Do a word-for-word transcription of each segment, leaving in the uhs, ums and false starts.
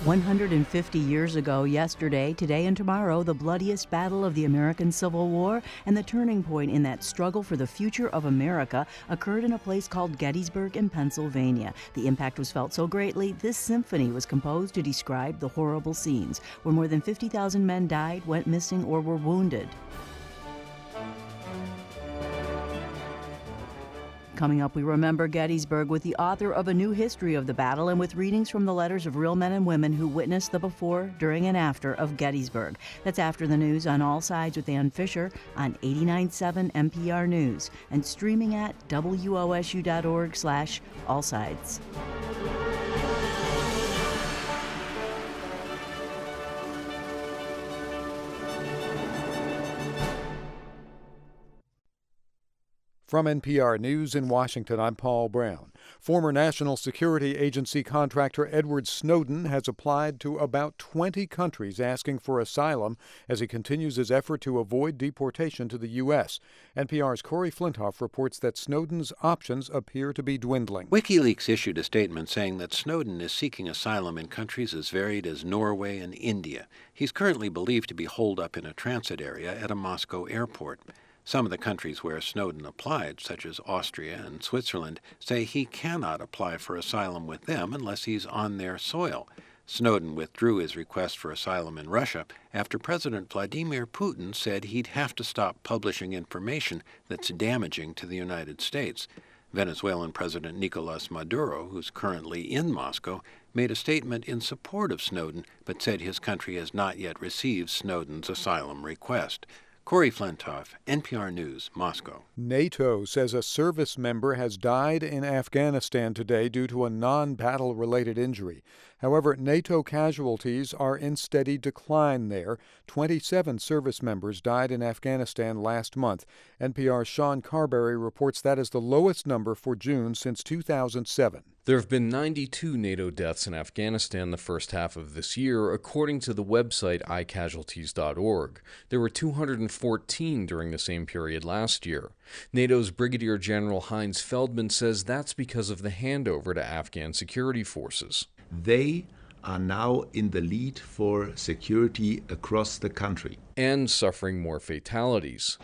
one hundred fifty years ago yesterday, today and tomorrow, the bloodiest battle of the American Civil War and the turning point in that struggle for the future of America occurred in a place called Gettysburg in Pennsylvania. The impact was felt so greatly, this symphony was composed to describe the horrible scenes where more than fifty thousand men died, went missing, or were wounded. Coming up, we remember Gettysburg with the author of A New History of the Battle and with readings from the letters of real men and women who witnessed the before, during, and after of Gettysburg. That's after the news on All Sides with Ann Fisher on eighty-nine point seven N P R News and streaming at W O S U dot org slash all sides. From N P R News in Washington, I'm Paul Brown. Former National Security Agency contractor Edward Snowden has applied to about twenty countries asking for asylum as he continues his effort to avoid deportation to the U S. N P R's Corey Flintoff reports that Snowden's options appear to be dwindling. WikiLeaks issued a statement saying that Snowden is seeking asylum in countries as varied as Norway and India. He's currently believed to be holed up in a transit area at a Moscow airport. Some of the countries where Snowden applied, such as Austria and Switzerland, say he cannot apply for asylum with them unless he's on their soil. Snowden withdrew his request for asylum in Russia after President Vladimir Putin said he'd have to stop publishing information that's damaging to the United States. Venezuelan President Nicolas Maduro, who's currently in Moscow, made a statement in support of Snowden, but said his country has not yet received Snowden's asylum request. Corey Flintoff, N P R News, Moscow. NATO says a service member has died in Afghanistan today due to a non-battle related injury. However, NATO casualties are in steady decline there. twenty-seven service members died in Afghanistan last month. N P R's Sean Carberry reports that is the lowest number for June since two thousand seven. There have been ninety-two NATO deaths in Afghanistan the first half of this year, according to the website i casualties dot org. There were two hundred fourteen during the same period last year. NATO's Brigadier General Heinz Feldman says that's because of the handover to Afghan security forces. They are now in the lead for security across the country. And suffering more fatalities.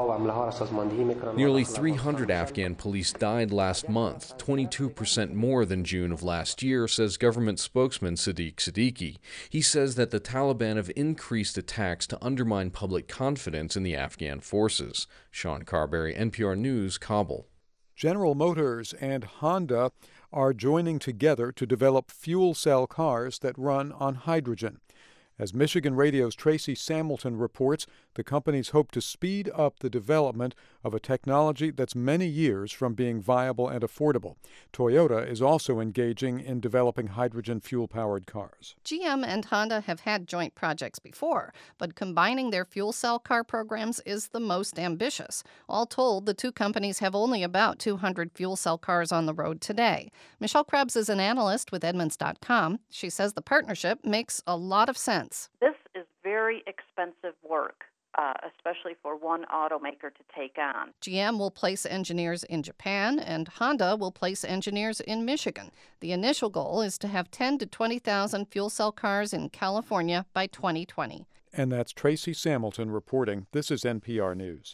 Nearly three hundred Afghan police died last month, twenty-two percent more than June of last year, says government spokesman Sadiq Siddiqui. He says that the Taliban have increased attacks to undermine public confidence in the Afghan forces. Sean Carberry, N P R News, Kabul. General Motors and Honda are joining together to develop fuel cell cars that run on hydrogen. As Michigan Radio's Tracy Samilton reports, the companies hope to speed up the development of a technology that's many years from being viable and affordable. Toyota is also engaging in developing hydrogen fuel-powered cars. G M and Honda have had joint projects before, but combining their fuel cell car programs is the most ambitious. All told, the two companies have only about two hundred fuel cell cars on the road today. Michelle Krebs is an analyst with Edmunds dot com. She says the partnership makes a lot of sense. This is very expensive work, uh, especially for one automaker to take on. G M will place engineers in Japan, and Honda will place engineers in Michigan. The initial goal is to have ten to twenty thousand fuel cell cars in California by twenty twenty. And that's Tracy Samilton reporting. This is N P R News.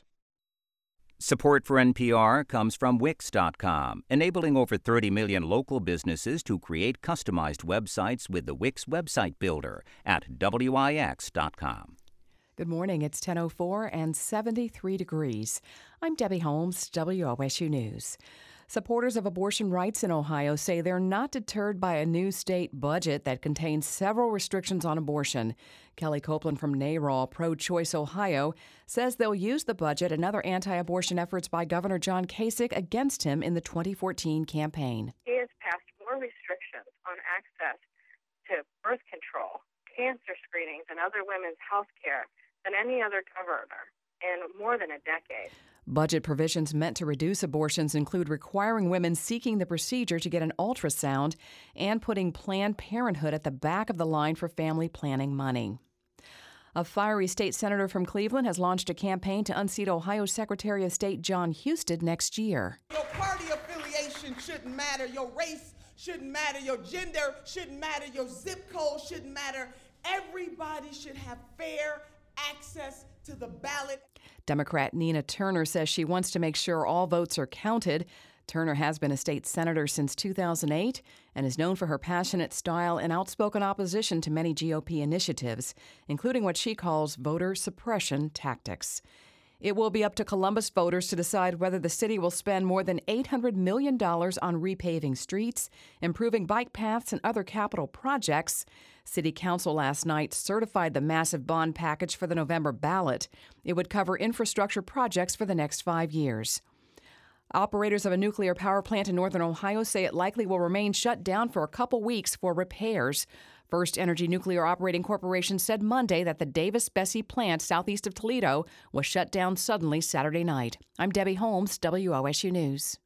Support for N P R comes from Wix dot com, enabling over thirty million local businesses to create customized websites with the Wix Website Builder at Wix dot com. Good morning. It's ten oh four and seventy-three degrees. I'm Debbie Holmes, W O S U News. Supporters of abortion rights in Ohio say they're not deterred by a new state budget that contains several restrictions on abortion. Kelly Copeland from NARAL Pro-Choice Ohio says they'll use the budget and other anti-abortion efforts by Governor John Kasich against him in the twenty fourteen campaign. He has passed more restrictions on access to birth control, cancer screenings, and other women's health care than any other governor in more than a decade. Budget provisions meant to reduce abortions include requiring women seeking the procedure to get an ultrasound and putting Planned Parenthood at the back of the line for family planning money. A fiery state senator from Cleveland has launched a campaign to unseat Ohio Secretary of State John Husted next year. Your party affiliation shouldn't matter. Your race shouldn't matter, your gender shouldn't matter, your zip code shouldn't matter. Everybody should have fair access to the ballot. Democrat Nina Turner says she wants to make sure all votes are counted. Turner has been a state senator since two thousand eight and is known for her passionate style and outspoken opposition to many G O P initiatives, including what she calls voter suppression tactics. It will be up to Columbus voters to decide whether the city will spend more than eight hundred million dollars on repaving streets, improving bike paths, and other capital projects. City Council last night certified the massive bond package for the November ballot. It would cover infrastructure projects for the next five years. Operators of a nuclear power plant in northern Ohio say it likely will remain shut down for a couple weeks for repairs. First Energy Nuclear Operating Corporation said Monday that the Davis-Besse plant southeast of Toledo was shut down suddenly Saturday night. I'm Debbie Holmes, W O S U News.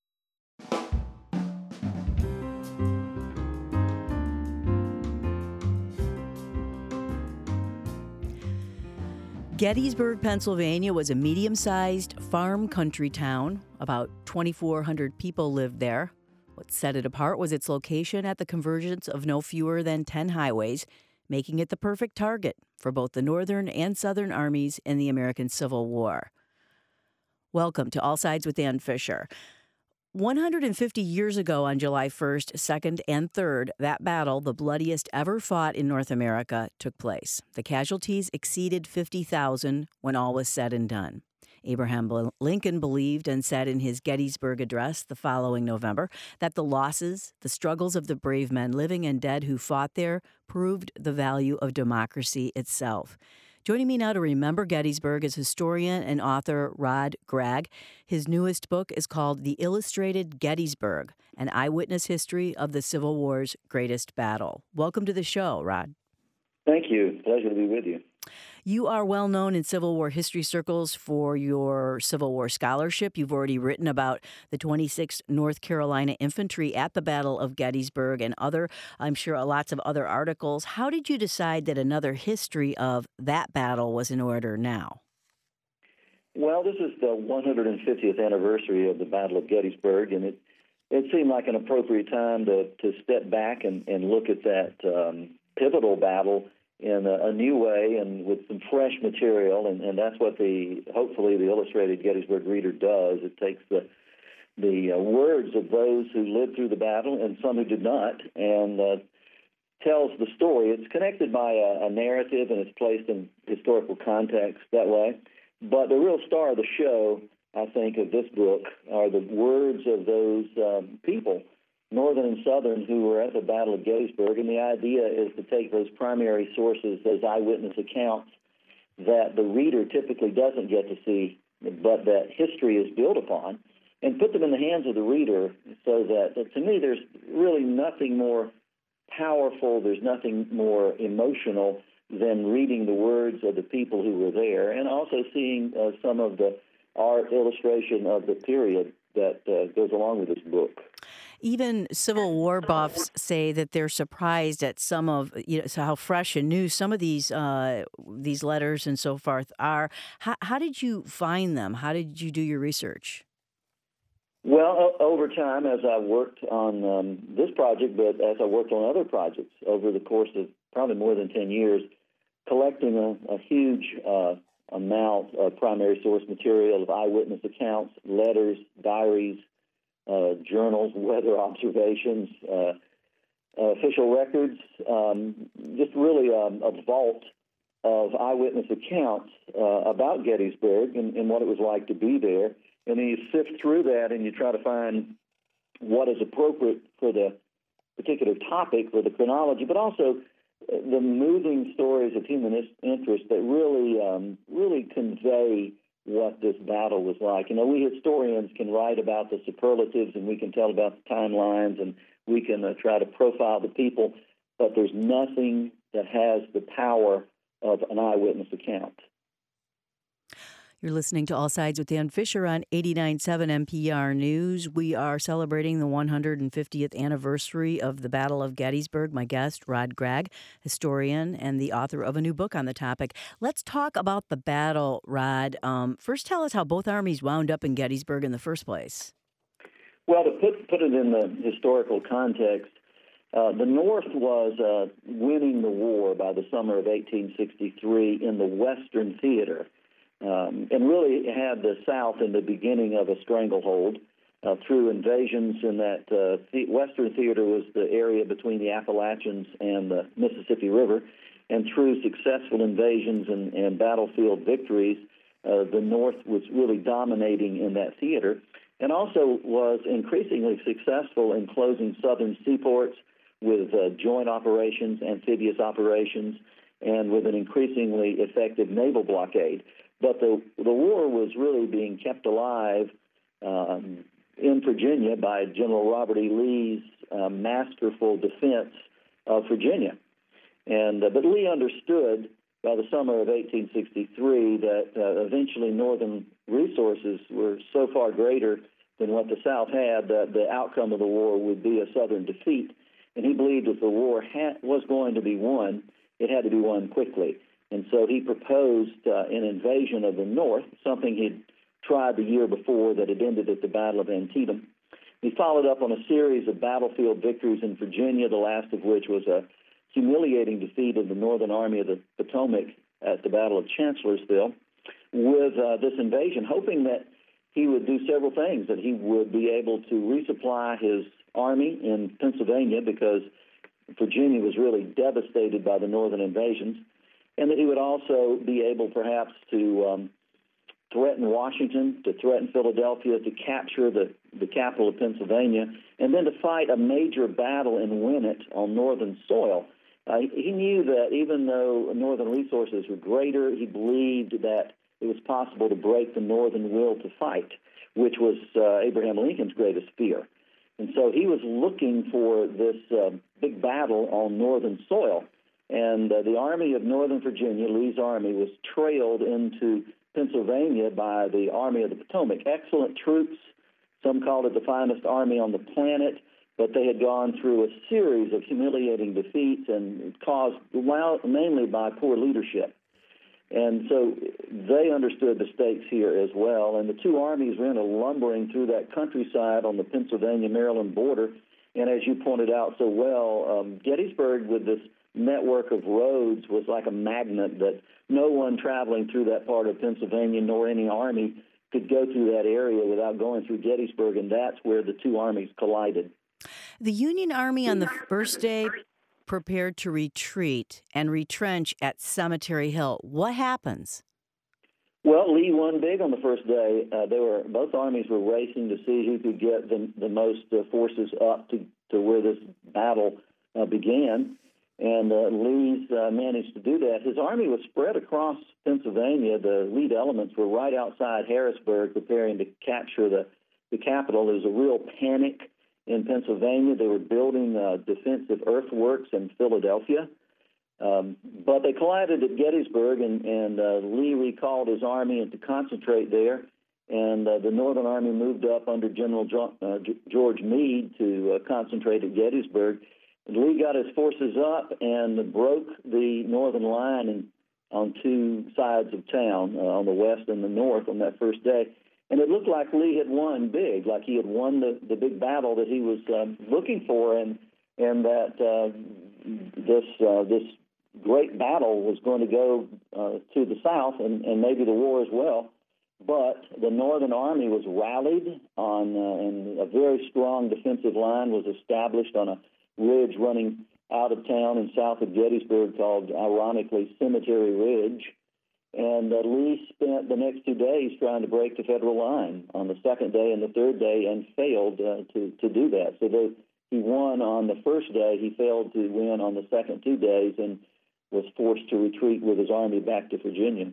Gettysburg, Pennsylvania was a medium-sized farm country town. About twenty-four hundred people lived there. What set it apart was its location at the convergence of no fewer than ten highways, making it the perfect target for both the Northern and Southern armies in the American Civil War. Welcome to All Sides with Ann Fisher. one hundred fifty years ago on July first, second, and third, that battle, the bloodiest ever fought in North America, took place. The casualties exceeded fifty thousand when all was said and done. Abraham Lincoln believed and said in his Gettysburg Address the following November that the losses, the struggles of the brave men living and dead who fought there proved the value of democracy itself. Joining me now to remember Gettysburg is historian and author Rod Gregg. His newest book is called The Illustrated Gettysburg, an eyewitness history of the Civil War's greatest battle. Welcome to the show, Rod. Thank you. Pleasure to be with you. You are well known in Civil War history circles for your Civil War scholarship. You've already written about the twenty-sixth North Carolina Infantry at the Battle of Gettysburg and other, I'm sure, lots of other articles. How did you decide that another history of that battle was in order now? Well, this is the one hundred fiftieth anniversary of the Battle of Gettysburg, and it, it seemed like an appropriate time to, to step back and, and look at that um, pivotal battle in a, a new way and with some fresh material, and, and that's what the hopefully the Illustrated Gettysburg Reader does. It takes the the uh, words of those who lived through the battle and some who did not, and uh, tells the story. It's connected by a, a narrative, and it's placed in historical context that way. But the real star of the show, I think, of this book are the words of those um, people, Northern and Southern, who were at the Battle of Gettysburg, and the idea is to take those primary sources, those eyewitness accounts that the reader typically doesn't get to see, but that history is built upon, and put them in the hands of the reader so that, that to me, there's really nothing more powerful, there's nothing more emotional than reading the words of the people who were there, and also seeing uh, some of the art illustration of the period that uh, goes along with this book. Even Civil War buffs say that they're surprised at some of, you know, so how fresh and new some of these uh, these letters and so forth are. How, how did you find them? How did you do your research? Well, over time, as I worked on um, this project, but as I worked on other projects over the course of probably more than ten years, collecting a, a huge uh, amount of primary source material of eyewitness accounts, letters, diaries, Uh, journals, weather observations, uh, uh, official records, um, just really um, a vault of eyewitness accounts uh, about Gettysburg and, and what it was like to be there. And then you sift through that and you try to find what is appropriate for the particular topic, for the chronology, but also the moving stories of human interest that really, um, really convey what this battle was like. You know, we historians can write about the superlatives and we can tell about the timelines and we can uh, try to profile the people, but there's nothing that has the power of an eyewitness account. You're listening to All Sides with Ann Fisher on eighty-nine point seven N P R News. We are celebrating the one hundred fiftieth anniversary of the Battle of Gettysburg. My guest, Rod Gregg, historian and the author of a new book on the topic. Let's talk about the battle, Rod. Um, first, tell us how both armies wound up in Gettysburg in the first place. Well, to put put it in the historical context, uh, the North was uh, winning the war by the summer of eighteen sixty-three in the Western theater, um, and really had the South in the beginning of a stranglehold uh, through invasions in that uh, the Western theater was the area between the Appalachians and the Mississippi River, and through successful invasions and, and battlefield victories, uh, the North was really dominating in that theater, and also was increasingly successful in closing southern seaports with uh, joint operations, amphibious operations, and with an increasingly effective naval blockade. But the the war was really being kept alive um, in Virginia by General Robert E. Lee's uh, masterful defense of Virginia. And uh, but Lee understood by the summer of eighteen sixty-three that uh, eventually Northern resources were so far greater than what the South had that the outcome of the war would be a Southern defeat. And he believed if the war ha- was going to be won, it had to be won quickly. And so he proposed uh, an invasion of the North, something he'd tried the year before that had ended at the Battle of Antietam. He followed up on a series of battlefield victories in Virginia, the last of which was a humiliating defeat of the Northern Army of the Potomac at the Battle of Chancellorsville, with uh, this invasion, hoping that he would do several things, that he would be able to resupply his army in Pennsylvania because Virginia was really devastated by the Northern invasions, and that he would also be able perhaps to um, threaten Washington, to threaten Philadelphia, to capture the, the capital of Pennsylvania, and then to fight a major battle and win it on Northern soil. Uh, he knew that even though Northern resources were greater, he believed that it was possible to break the Northern will to fight, which was uh, Abraham Lincoln's greatest fear. And so he was looking for this uh, big battle on Northern soil. And uh, the Army of Northern Virginia, Lee's army, was trailed into Pennsylvania by the Army of the Potomac. Excellent troops. Some called it the finest army on the planet, but they had gone through a series of humiliating defeats and caused mainly by poor leadership. And so they understood the stakes here as well. And the two armies were in a lumbering through that countryside on the Pennsylvania-Maryland border. And as you pointed out so well, um, Gettysburg, with this network of roads, was like a magnet that no one traveling through that part of Pennsylvania, nor any army, could go through that area without going through Gettysburg. And that's where the two armies collided. The Union Army on the first day prepared to retreat and retrench at Cemetery Hill. What happens? Well, Lee won big on the first day. Uh, they were both armies were racing to see who could get the, the most uh, forces up to, to where this battle uh, began, and uh, Lee's uh, managed to do that. His army was spread across Pennsylvania. The lead elements were right outside Harrisburg, preparing to capture the, the capital. There was a real panic in Pennsylvania. They were building uh, defensive earthworks in Philadelphia. Um, but they collided at Gettysburg, and, and uh, Lee recalled his army and to concentrate there. And uh, the Northern Army moved up under General jo- uh, George Meade to uh, concentrate at Gettysburg. And Lee got his forces up and broke the Northern line in, on two sides of town, uh, on the west and the north, on that first day. And it looked like Lee had won big, like he had won the, the big battle that he was um, looking for, and and that uh, this uh, this great battle was going to go uh, to the south and, and maybe the war as well. But the Northern Army was rallied on, uh, and a very strong defensive line was established on a ridge running out of town and south of Gettysburg called, ironically, Cemetery Ridge. And uh, Lee spent the next two days trying to break the Federal line on the second day and the third day, and failed uh, to, to do that. So they, he won on the first day. He failed to win on the second two days and was forced to retreat with his army back to Virginia.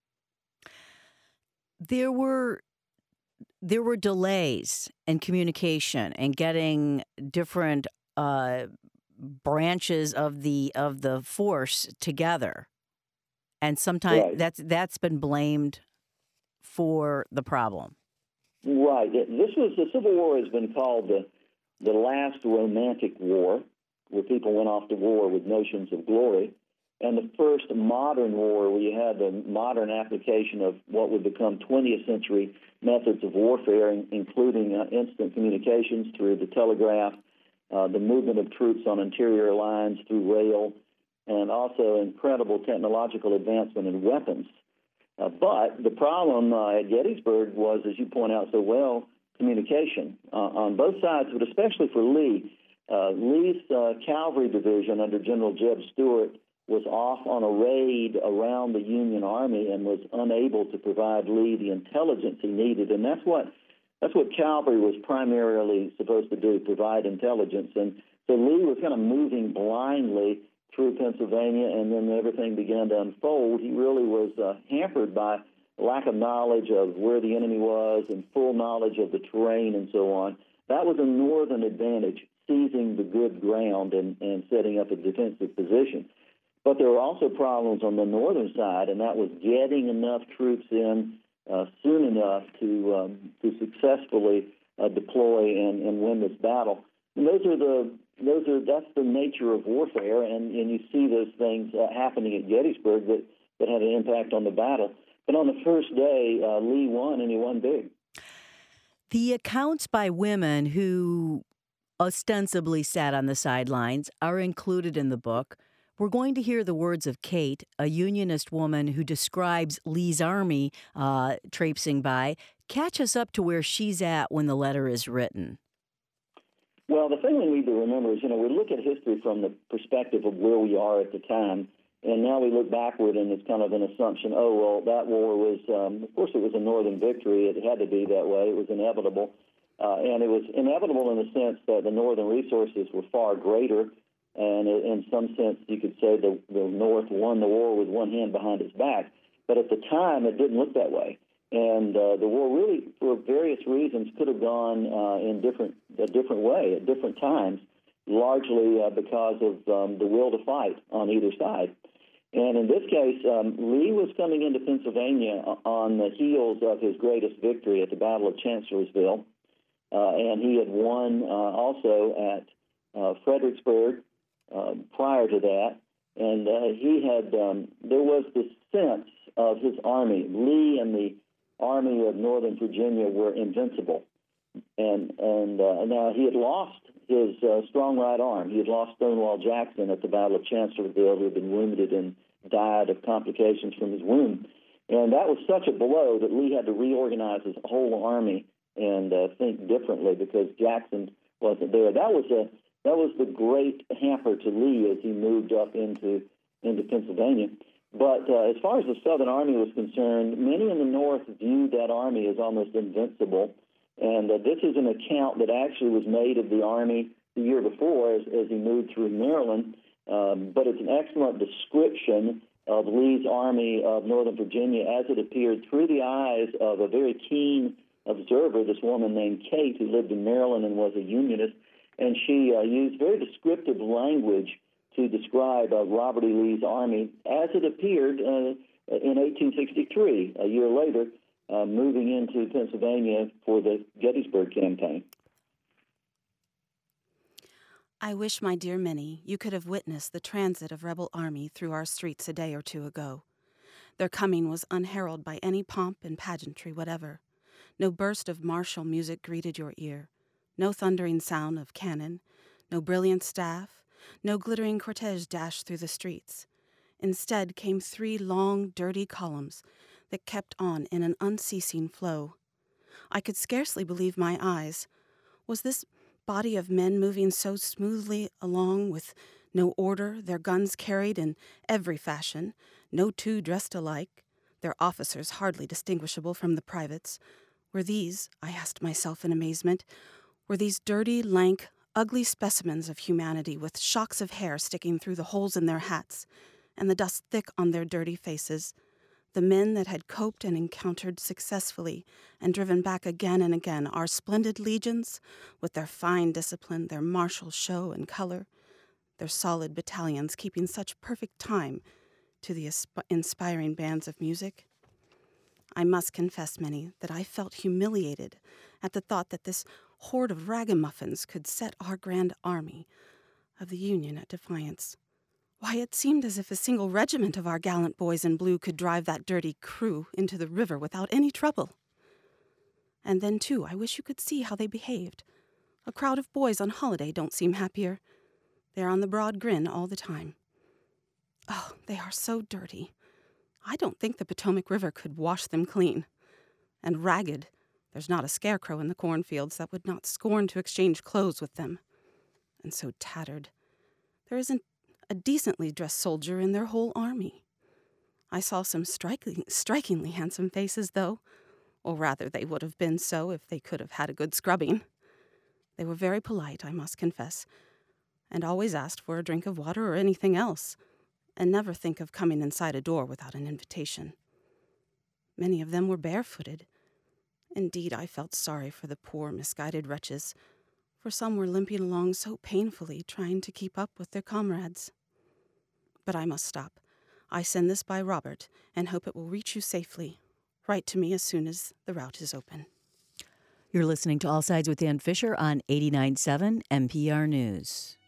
There were there were delays in communication and getting different uh, branches of the of the force together. And sometimes right. that's that's been blamed for the problem. Right. This was the Civil War has been called the the last romantic war, where people went off to war with notions of glory. and the first modern war where you had the modern application of what would become twentieth century methods of warfare, including uh, instant communications through the telegraph, uh, the movement of troops on interior lines through rail, and also incredible technological advancement in weapons. Uh, but the problem uh, at Gettysburg was, as you point out so well, communication uh, on both sides, but especially for Lee. Uh, Lee's uh, cavalry division under General Jeb Stuart was off on a raid around the Union Army and was unable to provide Lee the intelligence he needed. And that's what that's what cavalry was primarily supposed to do, provide intelligence. And so Lee was kind of moving blindly through Pennsylvania, and then everything began to unfold. He really was uh, hampered by lack of knowledge of where the enemy was and full knowledge of the terrain and so on. That was a northern advantage, seizing the good ground and, and setting up a defensive position. But there were also problems on the northern side, and that was getting enough troops in uh, soon enough to um, to successfully uh, deploy and, and win this battle. And those are the those are that's the nature of warfare, and, and you see those things uh, happening at Gettysburg that, that had an impact on the battle. But on the first day, uh, Lee won, and he won big. The accounts by women who ostensibly sat on the sidelines are included in the book. We're going to hear the words of Kate, a Unionist woman who describes Lee's army uh, traipsing by. Catch us up to where she's at when the letter is written. Well, the thing we need to remember is, you know, we look at history from the perspective of where we are at the time, and now we look backward, and it's kind of an assumption, oh, well, that war was, um, of course, it was a Northern victory. It had to be that way. It was inevitable. Uh, and it was inevitable in the sense that the Northern resources were far greater. And in some sense, you could say the, the North won the war with one hand behind its back. But at the time, it didn't look that way. And uh, the war really, for various reasons, could have gone uh, in different a different way at different times, largely uh, because of um, the will to fight on either side. And in this case, um, Lee was coming into Pennsylvania on the heels of his greatest victory at the Battle of Chancellorsville. Uh, and he had won uh, also at uh, Fredericksburg. Uh, prior to that, and uh, he had, um, there was this sense of his army. Lee and the Army of Northern Virginia were invincible. And and uh, now he had lost his uh, strong right arm. He had lost Stonewall Jackson at the Battle of Chancellorsville, who had been wounded and died of complications from his wound. And that was such a blow that Lee had to reorganize his whole army and uh, think differently because Jackson wasn't there. That was a That was the great hamper to Lee as he moved up into into Pennsylvania. But uh, as far as the Southern Army was concerned, many in the North viewed that army as almost invincible. And uh, this is an account that actually was made of the Army the year before as, as he moved through Maryland. Um, but it's an excellent description of Lee's Army of Northern Virginia as it appeared through the eyes of a very keen observer, this woman named Kate, who lived in Maryland and was a Unionist. And she uh, used very descriptive language to describe uh, Robert E. Lee's army as it appeared uh, in eighteen sixty-three, a year later, uh, moving into Pennsylvania for the Gettysburg campaign. I wish, my dear Minnie, you could have witnessed the transit of rebel army through our streets a day or two ago. Their coming was unheralded by any pomp and pageantry whatever. No burst of martial music greeted your ear. No thundering sound of cannon, no brilliant staff, no glittering cortege dashed through the streets. Instead came three long, dirty columns that kept on in an unceasing flow. I could scarcely believe my eyes. Was this body of men moving so smoothly along with no order, their guns carried in every fashion, no two dressed alike, their officers hardly distinguishable from the privates? Were these, I asked myself in amazement, were these dirty, lank, ugly specimens of humanity with shocks of hair sticking through the holes in their hats and the dust thick on their dirty faces, the men that had coped and encountered successfully and driven back again and again our splendid legions with their fine discipline, their martial show and color, their solid battalions keeping such perfect time to the inspiring bands of music? I must confess, Minnie, that I felt humiliated at the thought that this horde of ragamuffins could set our grand army of the Union at defiance. Why, it seemed as if a single regiment of our gallant boys in blue could drive that dirty crew into the river without any trouble. And then, too, I wish you could see how they behaved. A crowd of boys on holiday don't seem happier. They're on the broad grin all the time. Oh, they are so dirty. I don't think the Potomac River could wash them clean. And ragged. There's not a scarecrow in the cornfields that would not scorn to exchange clothes with them. And so tattered. There isn't a decently dressed soldier in their whole army. I saw some striking, strikingly handsome faces, though. Or rather, they would have been so if they could have had a good scrubbing. They were very polite, I must confess, and always asked for a drink of water or anything else, and never think of coming inside a door without an invitation. Many of them were barefooted. Indeed, I felt sorry for the poor, misguided wretches, for some were limping along so painfully, trying to keep up with their comrades. But I must stop. I send this by Robert, and hope it will reach you safely. Write to me as soon as the route is open. You're listening to All Sides with Ann Fisher on eighty-nine point seven N P R News.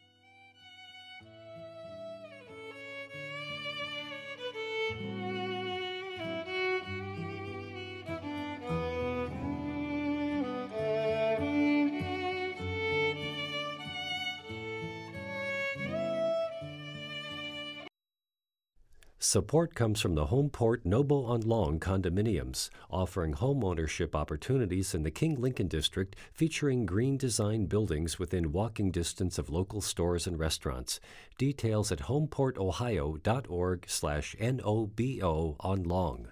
Support comes from the Homeport Noble on Long condominiums, offering home ownership opportunities in the King Lincoln District, featuring green design buildings within walking distance of local stores and restaurants. Details at homeportohio.org slash N-O-B-O on Long.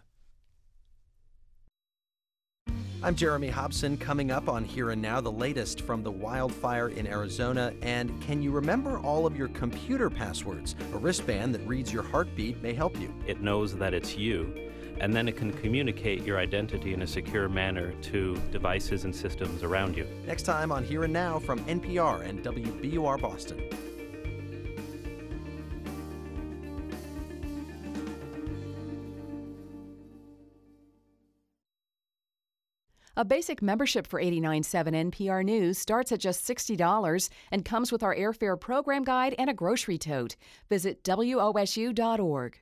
I'm Jeremy Hobson. Coming up on Here and Now, the latest from the wildfire in Arizona. And can you remember all of your computer passwords? A wristband that reads your heartbeat may help you. It knows that it's you, and then it can communicate your identity in a secure manner to devices and systems around you. Next time on Here and Now from N P R and W B U R Boston. A basic membership for eighty-nine point seven N P R News starts at just sixty dollars and comes with our airfare program guide and a grocery tote. Visit W O S U dot org.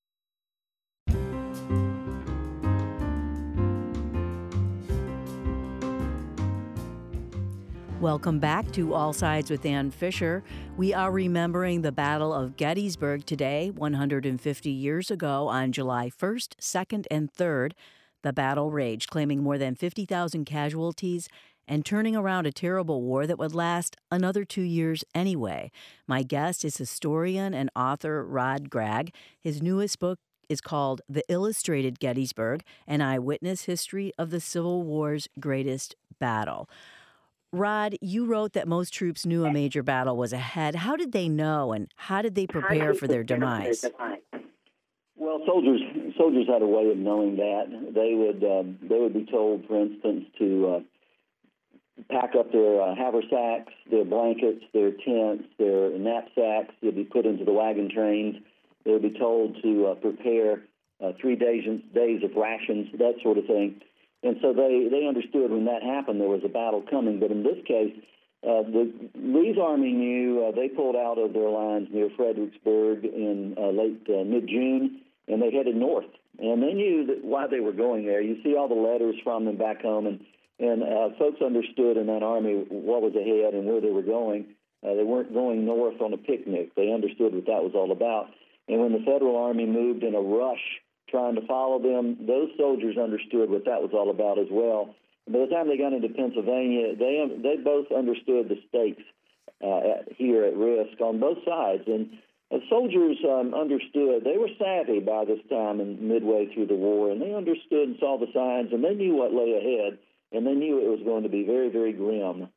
Welcome back to All Sides with Ann Fisher. We are remembering the Battle of Gettysburg today, one hundred fifty years ago on July first, second, and third. The battle raged, claiming more than fifty thousand casualties and turning around a terrible war that would last another two years anyway. My guest is historian and author Rod Gregg. His newest book is called The Illustrated Gettysburg, an eyewitness history of the Civil War's greatest battle. Rod, you wrote that most troops knew a major battle was ahead. How did they know, and how did they prepare for their demise? Well, soldiers soldiers had a way of knowing that. They would um, they would be told, for instance, to uh, pack up their uh, haversacks, their blankets, their tents, their knapsacks. They'd be put into the wagon trains. They would be told to uh, prepare uh, three days days of rations, that sort of thing. And so they, they understood when that happened there was a battle coming. But in this case, uh, the Lee's army knew. Uh, they pulled out of their lines near Fredericksburg in uh, late uh, mid-June, and they headed north. And they knew that why they were going there. You see all the letters from them back home, and, and uh, folks understood in that army what was ahead and where they were going. Uh, they weren't going north on a picnic. They understood what that was all about. And when the Federal Army moved in a rush trying to follow them, those soldiers understood what that was all about as well. By the time they got into Pennsylvania, they they both understood the stakes uh, at, here at risk on both sides. And uh, soldiers um, understood. They were savvy by this time and midway through the war, and they understood and saw the signs, and they knew what lay ahead, and they knew it was going to be very, very grim.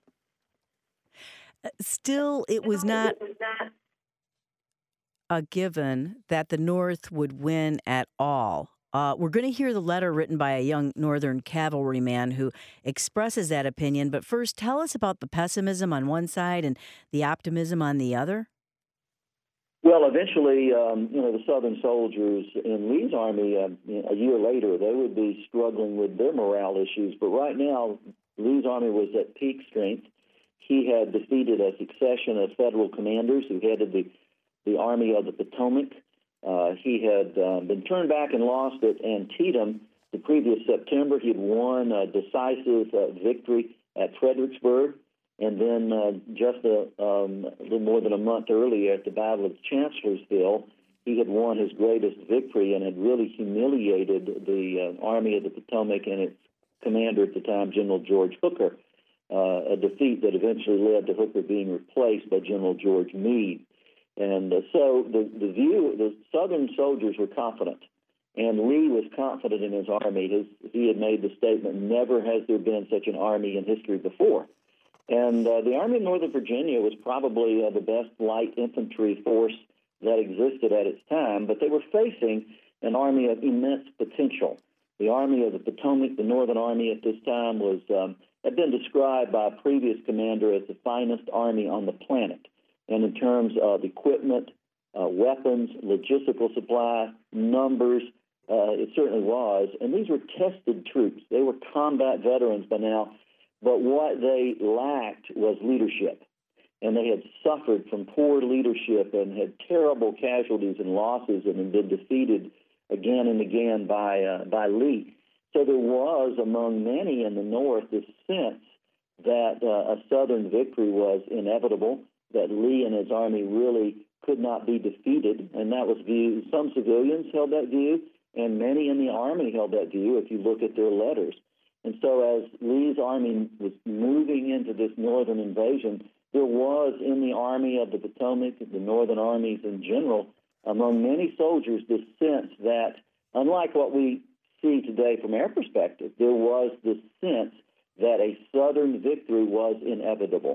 Still, it was not a given that the North would win at all. Uh, we're going to hear the letter written by a young Northern cavalryman who expresses that opinion. But first, tell us about the pessimism on one side and the optimism on the other. Well, eventually, um, you know, the Southern soldiers in Lee's army, uh, a year later, they would be struggling with their morale issues. But right now, Lee's army was at peak strength. He had defeated a succession of federal commanders who headed the the Army of the Potomac. Uh, he had uh, been turned back and lost at Antietam the previous September. He had won a decisive uh, victory at Fredericksburg, and then uh, just a, um, a little more than a month earlier at the Battle of Chancellorsville, he had won his greatest victory and had really humiliated the uh, Army of the Potomac and its commander at the time, General George Hooker, uh, a defeat that eventually led to Hooker being replaced by General George Meade. And uh, so the, the view, the Southern soldiers were confident, and Lee was confident in his army. His, he had made the statement, never has there been such an army in history before. And uh, the Army of Northern Virginia was probably uh, the best light infantry force that existed at its time, but they were facing an army of immense potential. The Army of the Potomac, the Northern Army at this time, was um, had been described by a previous commander as the finest army on the planet. And in terms of equipment, uh, weapons, logistical supply, numbers, uh, it certainly was. And these were tested troops. They were combat veterans by now, but what they lacked was leadership. And they had suffered from poor leadership and had terrible casualties and losses and had been defeated again and again by uh, by Lee. So there was among many in the North this sense that uh, a Southern victory was inevitable, that Lee and his army really could not be defeated, and that was viewed. Some civilians held that view, and many in the Army held that view if you look at their letters. And so as Lee's army was moving into this northern invasion, there was in the Army of the Potomac, the northern armies in general, among many soldiers, this sense that, unlike what we see today from our perspective, there was this sense that a Southern victory was inevitable.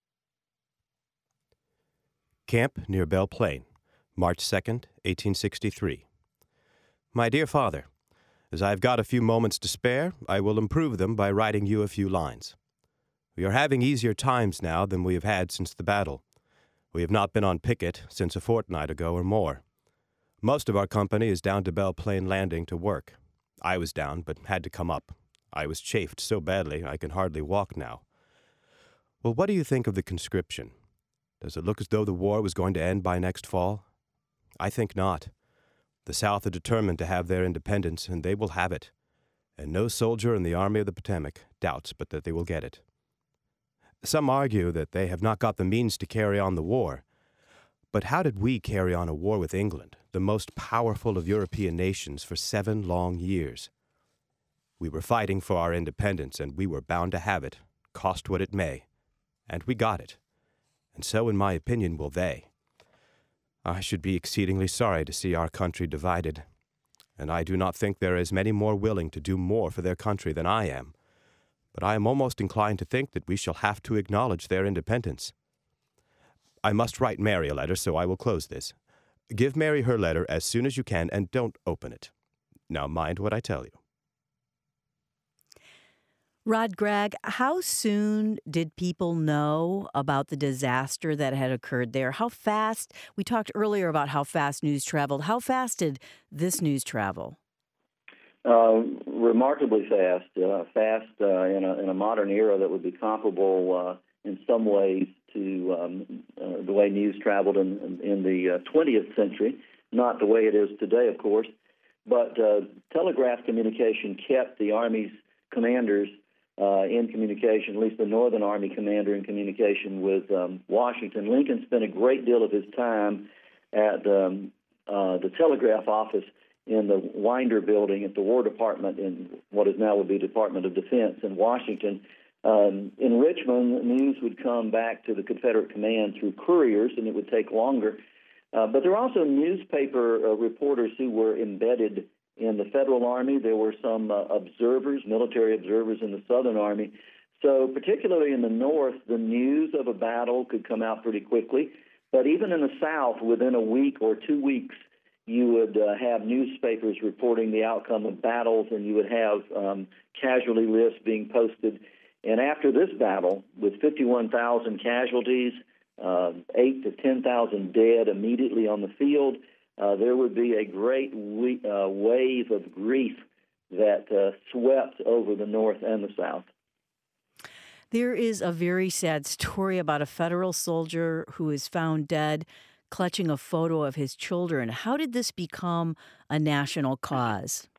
Camp near Belle Plaine, March second, eighteen sixty-three. My dear Father, as I have got a few moments to spare, I will improve them by writing you a few lines. We are having easier times now than we have had since the battle. We have not been on picket since a fortnight ago or more. Most of our company is down to Belle Plaine Landing to work. I was down, but had to come up. I was chafed so badly I can hardly walk now. Well, what do you think of the conscription? Does it look as though the war was going to end by next fall? I think not. The South are determined to have their independence, and they will have it. And no soldier in the Army of the Potomac doubts but that they will get it. Some argue that they have not got the means to carry on the war. But how did we carry on a war with England, the most powerful of European nations, for seven long years? We were fighting for our independence, and we were bound to have it, cost what it may. And we got it. And so, in my opinion, will they. I should be exceedingly sorry to see our country divided, and I do not think there is many more willing to do more for their country than I am. But I am almost inclined to think that we shall have to acknowledge their independence. I must write Mary a letter, so I will close this. Give Mary her letter as soon as you can, and don't open it. Now mind what I tell you. Rod Gregg, how soon did people know about the disaster that had occurred there? How fast? We talked earlier about how fast news traveled. How fast did this news travel? Uh, remarkably fast, uh, fast uh, in, a, in a modern era that would be comparable uh, in some ways to um, uh, the way news traveled in, in the uh, twentieth century, not the way it is today, of course. But uh, telegraph communication kept the Army's commanders uh, in communication, at least the Northern Army commander in communication with um, Washington. Lincoln spent a great deal of his time at um, uh, the telegraph office in the Winder building at the War Department in what is now would be Department of Defense in Washington. Um, in Richmond, news would come back to the Confederate command through couriers, and it would take longer. Uh, but there were also newspaper uh, reporters who were embedded in the Federal Army. There were some uh, observers, military observers in the Southern Army. So particularly in the North, the news of a battle could come out pretty quickly. But even in the South, within a week or two weeks, you would uh, have newspapers reporting the outcome of battles, and you would have um, casualty lists being posted. And after this battle, with fifty-one thousand casualties, uh, eight to ten thousand dead immediately on the field, uh, there would be a great we- uh, wave of grief that uh, swept over the North and the South. There is a very sad story about a federal soldier who is found dead clutching a photo of his children. How did this become a national cause?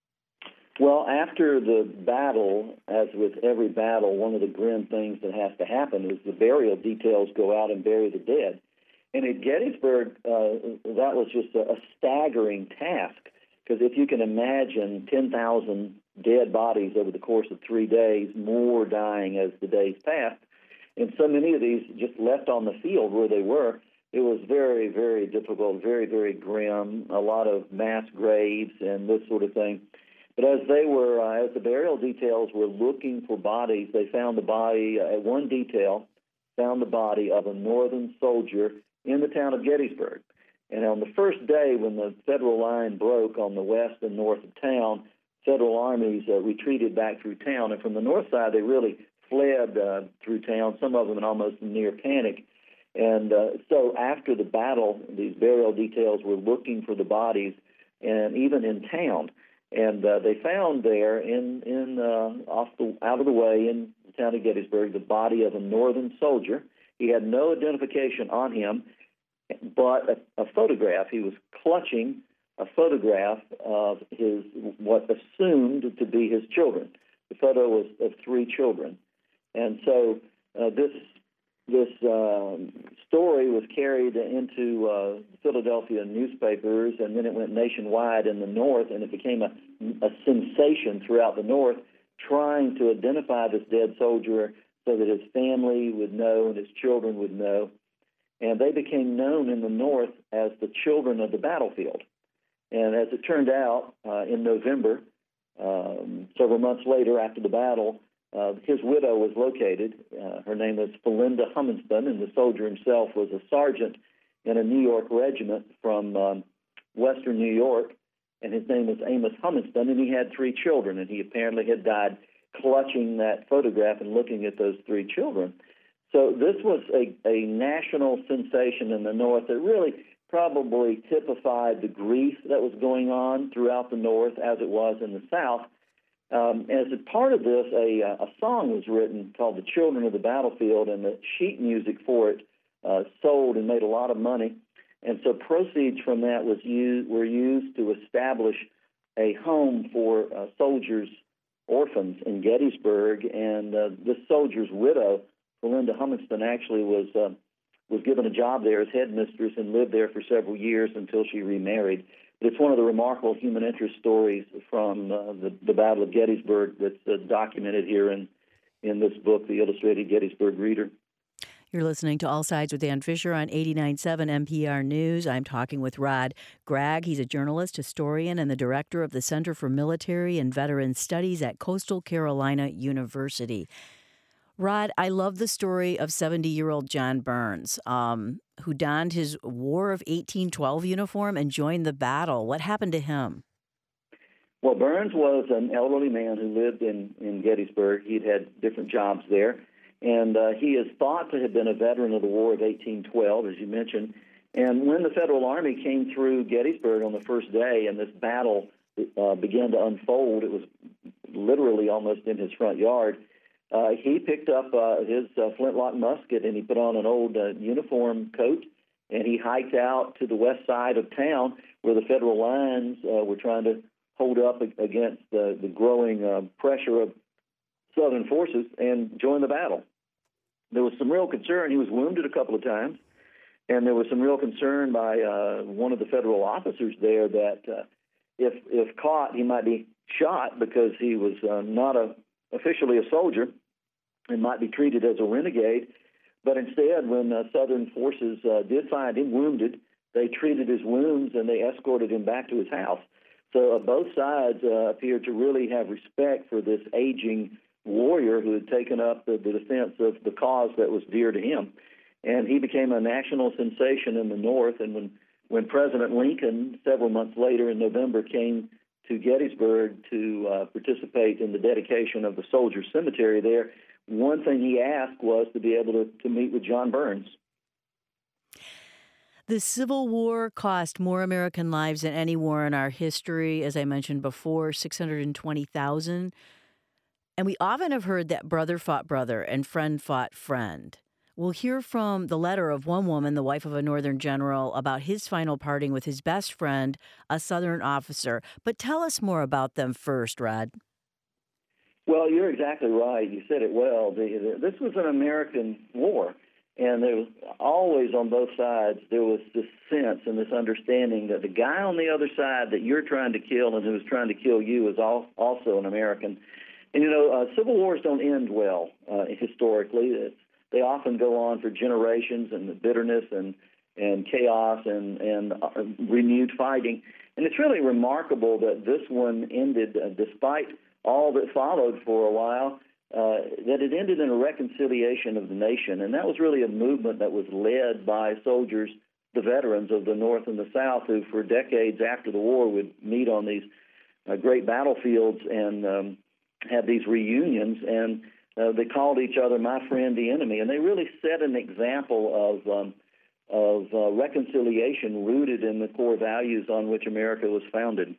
Well, after the battle, as with every battle, one of the grim things that has to happen is the burial details go out and bury the dead. And at Gettysburg, uh, that was just a, a staggering task, because if you can imagine ten thousand dead bodies over the course of three days, more dying as the days passed, and so many of these just left on the field where they were, it was very, very difficult, very, very grim, a lot of mass graves and this sort of thing. But as they were, uh, as the burial details were looking for bodies, they found the body, uh, one detail, found the body of a Northern soldier in the town of Gettysburg. And on the first day when the Federal line broke on the west and north of town, Federal armies uh, retreated back through town. And from the north side, they really fled uh, through town, some of them in almost near panic. And uh, so after the battle, these burial details were looking for the bodies, and even in town. And uh, they found there, in in uh, off the out of the way in the town of Gettysburg, the body of a Northern soldier. He had no identification on him, but a, a photograph. He was clutching a photograph of his what assumed to be his children. The photo was of three children, and so uh, this this uh, story was carried into uh, Philadelphia newspapers, and then it went nationwide in the North, and it became a, a sensation throughout the North, trying to identify this dead soldier so that his family would know and his children would know. And they became known in the North as the children of the battlefield. And as it turned out, uh, in November, um, several months later after the battle, uh, his widow was located. Uh, her name was Philinda Humiston, and the soldier himself was a sergeant in a New York regiment from um, western New York, and his name was Amos Humiston, and he had three children, and he apparently had died clutching that photograph and looking at those three children. So this was a, a national sensation in the North that really probably typified the grief that was going on throughout the North as it was in the South. Um, as a part of this, a, a song was written called The Children of the Battlefield, and the sheet music for it uh, sold and made a lot of money. And so proceeds from that was used, were used to establish a home for uh, soldiers' orphans in Gettysburg. And uh, this soldier's widow, Philinda Humiston, actually was uh, was given a job there as headmistress and lived there for several years until she remarried. But it's one of the remarkable human interest stories from uh, the, the Battle of Gettysburg that's uh, documented here in, in this book, The Illustrated Gettysburg Reader. You're listening to All Sides with Dan Fisher on eighty-nine point seven N P R News. I'm talking with Rod Gregg. He's a journalist, historian, and the director of the Center for Military and Veteran Studies at Coastal Carolina University. Rod, I love the story of seventy-year-old John Burns, um, who donned his War of eighteen twelve uniform and joined the battle. What happened to him? Well, Burns was an elderly man who lived in, in Gettysburg. He'd had different jobs there, and uh, he is thought to have been a veteran of the War of eighteen twelve, as you mentioned. And when the Federal Army came through Gettysburg on the first day and this battle uh, began to unfold, it was literally almost in his front yard. Uh, he picked up uh, his uh, flintlock musket, and he put on an old uh, uniform coat, and he hiked out to the west side of town where the Federal lines uh, were trying to hold up against uh, the growing uh, pressure of Southern forces and joined the battle. There was some real concern. He was wounded a couple of times, and there was some real concern by uh, one of the Federal officers there that uh, if, if caught, he might be shot because he was uh, not a officially a soldier and might be treated as a renegade. But instead, when uh, Southern forces uh, did find him wounded, they treated his wounds and they escorted him back to his house. So uh, both sides uh, appeared to really have respect for this aging warrior who had taken up the, the defense of the cause that was dear to him. And he became a national sensation in the North. And when, when President Lincoln, several months later in November, came to Gettysburg to uh, participate in the dedication of the Soldiers' Cemetery there, one thing he asked was to be able to, to meet with John Burns. The Civil War cost more American lives than any war in our history, as I mentioned before, six hundred twenty thousand. And we often have heard that brother fought brother and friend fought friend. We'll hear from the letter of one woman, the wife of a Northern general, about his final parting with his best friend, a Southern officer. But tell us more about them first, Rod. Well, you're exactly right. You said it well. The, the, this was an American war, and there was always on both sides, there was this sense and this understanding that the guy on the other side that you're trying to kill and who's trying to kill you is all, also an American. And, you know, uh, civil wars don't end well uh, historically. It's, they often go on for generations, and the bitterness and, and chaos and, and uh, renewed fighting. And it's really remarkable that this one ended, uh, despite all that followed for a while, uh, that it ended in a reconciliation of the nation. And that was really a movement that was led by soldiers, the veterans of the North and the South, who for decades after the war would meet on these uh, great battlefields and um, have these reunions. And uh, they called each other my friend, the enemy. And they really set an example of um, of uh, reconciliation rooted in the core values on which America was founded.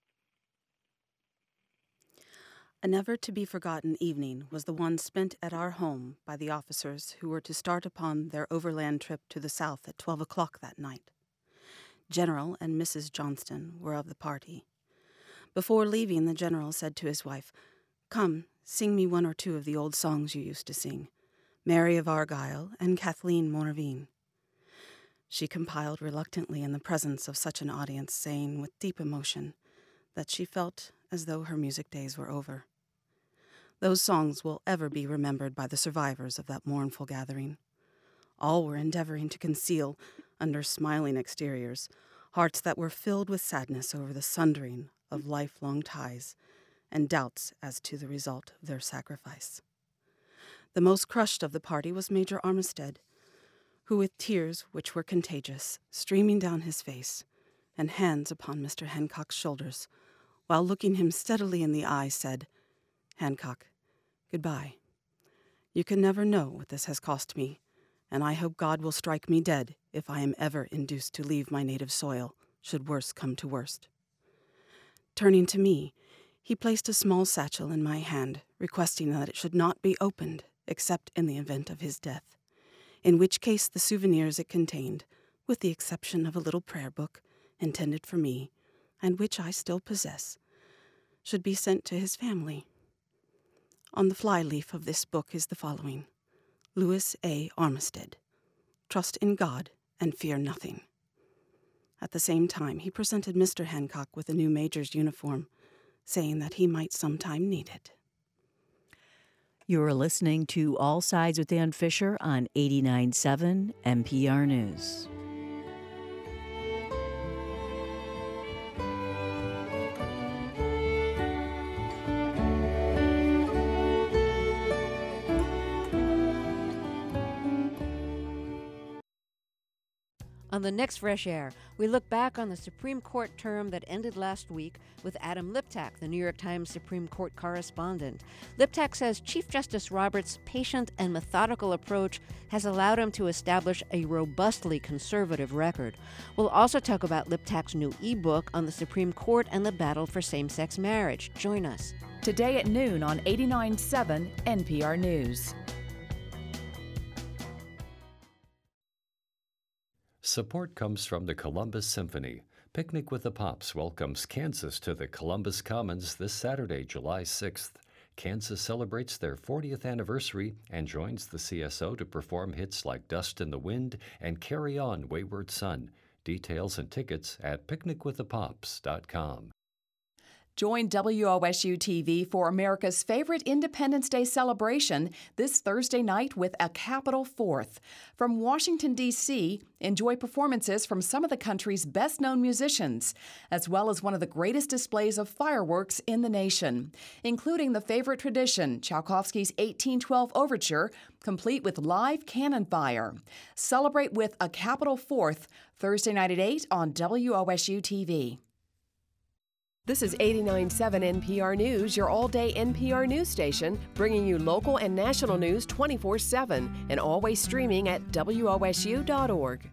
A never-to-be-forgotten evening was the one spent at our home by the officers who were to start upon their overland trip to the South at twelve o'clock that night. General and Missus Johnston were of the party. Before leaving, the general said to his wife, "Come, sing me one or two of the old songs you used to sing, Mary of Argyle and Kathleen Morvine." She compiled reluctantly in the presence of such an audience, saying with deep emotion that she felt as though her music days were over. Those songs will ever be remembered by the survivors of that mournful gathering. All were endeavoring to conceal, under smiling exteriors, hearts that were filled with sadness over the sundering of lifelong ties and doubts as to the result of their sacrifice. The most crushed of the party was Major Armistead, who, with tears which were contagious, streaming down his face, and hands upon Mister Hancock's shoulders, while looking him steadily in the eye, said, "Hancock, goodbye. You can never know what this has cost me, and I hope God will strike me dead if I am ever induced to leave my native soil, should worse come to worst." Turning to me, he placed a small satchel in my hand, requesting that it should not be opened except in the event of his death, in which case the souvenirs it contained, with the exception of a little prayer book intended for me, and which I still possess, should be sent to his family. On the flyleaf of this book is the following: Louis A. Armistead, trust in God and fear nothing. At the same time, he presented Mister Hancock with a new major's uniform, saying that he might sometime need it. You're listening to All Sides with Dan Fisher on eighty-nine point seven N P R News. On the next Fresh Air, we look back on the Supreme Court term that ended last week with Adam Liptak, the New York Times Supreme Court correspondent. Liptak says Chief Justice Roberts' patient and methodical approach has allowed him to establish a robustly conservative record. We'll also talk about Liptak's new e-book on the Supreme Court and the battle for same-sex marriage. Join us. Today at noon on eighty-nine point seven N P R News. Support comes from the Columbus Symphony. Picnic with the Pops welcomes Kansas to the Columbus Commons this Saturday, July sixth. Kansas celebrates their fortieth anniversary and joins the C S O to perform hits like Dust in the Wind and Carry On, Wayward Son. Details and tickets at picnic with the pops dot com. Join W O S U T V for America's favorite Independence Day celebration this Thursday night with A Capitol Fourth. From Washington, D C, enjoy performances from some of the country's best-known musicians, as well as one of the greatest displays of fireworks in the nation, including the favorite tradition, Tchaikovsky's eighteen twelve Overture, complete with live cannon fire. Celebrate with A Capitol Fourth, Thursday night at eight on W O S U T V. This is eighty-nine point seven N P R News, your all-day N P R news station, bringing you local and national news twenty-four seven and always streaming at W O S U dot org.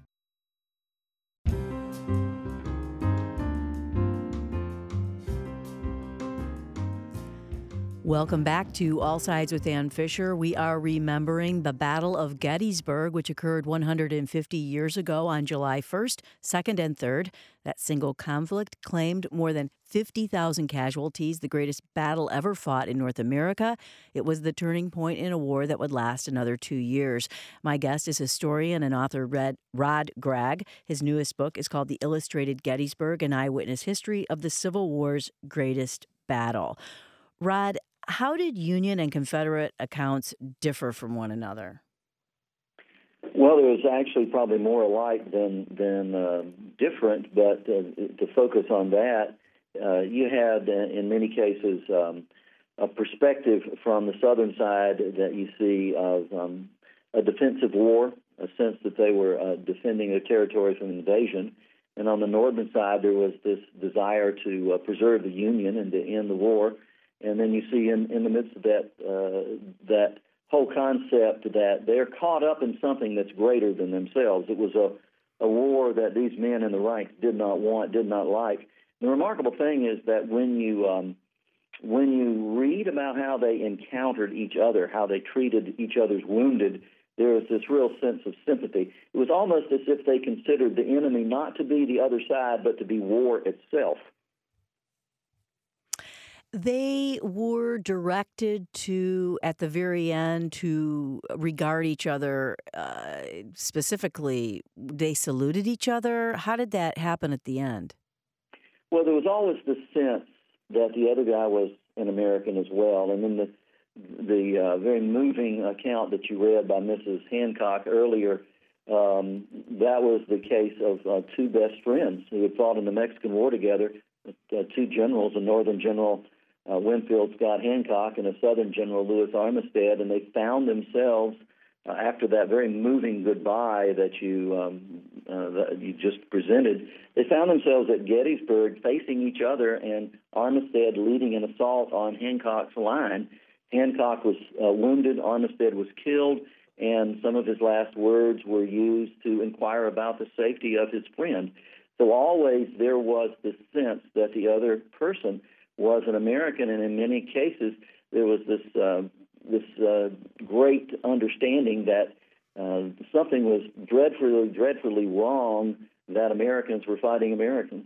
Welcome back to All Sides with Ann Fisher. We are remembering the Battle of Gettysburg, which occurred one hundred fifty years ago on July first, second, and third. That single conflict claimed more than fifty thousand casualties, the greatest battle ever fought in North America. It was the turning point in a war that would last another two years. My guest is historian and author Rod Gregg. His newest book is called The Illustrated Gettysburg, an Eyewitness History of the Civil War's Greatest Battle. Rod, how did Union and Confederate accounts differ from one another? Well, there was actually probably more alike than than uh, different, but uh, to focus on that, uh, you had, uh, in many cases, um, a perspective from the southern side that you see of um, a defensive war, a sense that they were uh, defending their territory from invasion. And on the northern side, there was this desire to uh, preserve the Union and to end the war. And then you see in, in the midst of that uh, that whole concept that they're caught up in something that's greater than themselves. It was a, a war that these men in the ranks did not want, did not like. The remarkable thing is that when you um, when you read about how they encountered each other, how they treated each other's wounded, there was this real sense of sympathy. It was almost as if they considered the enemy not to be the other side, but to be war itself. They were directed to, at the very end, to regard each other uh, specifically. They saluted each other. How did that happen at the end? Well, there was always the sense that the other guy was an American as well. And in the the uh, very moving account that you read by Missus Hancock earlier, um, that was the case of uh, two best friends who had fought in the Mexican War together, uh, two generals, a Northern General Uh, Winfield Scott Hancock and a Southern General Louis Armistead, and they found themselves uh, after that very moving goodbye that you um, uh, that you just presented. They found themselves at Gettysburg facing each other, and Armistead leading an assault on Hancock's line. Hancock was uh, wounded, Armistead was killed, and some of his last words were used to inquire about the safety of his friend. So always there was this sense that the other person was an American, and in many cases there was this uh, this uh, great understanding that uh, something was dreadfully, dreadfully wrong, that Americans were fighting Americans.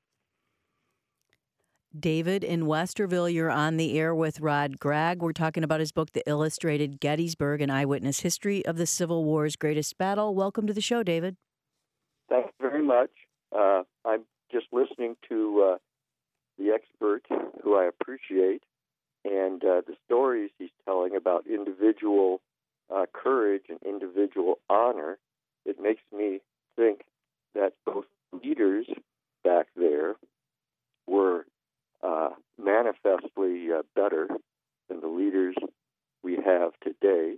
David in Westerville, you're on the air with Rod Gregg. We're talking about his book, The Illustrated Gettysburg, an Eyewitness History of the Civil War's Greatest Battle. Welcome to the show, David. Thanks very much. Uh, I'm just listening to uh, the expert, who I appreciate, and uh, the stories he's telling about individual uh, courage and individual honor. It makes me think that both leaders back there were uh, manifestly uh, better than the leaders we have today.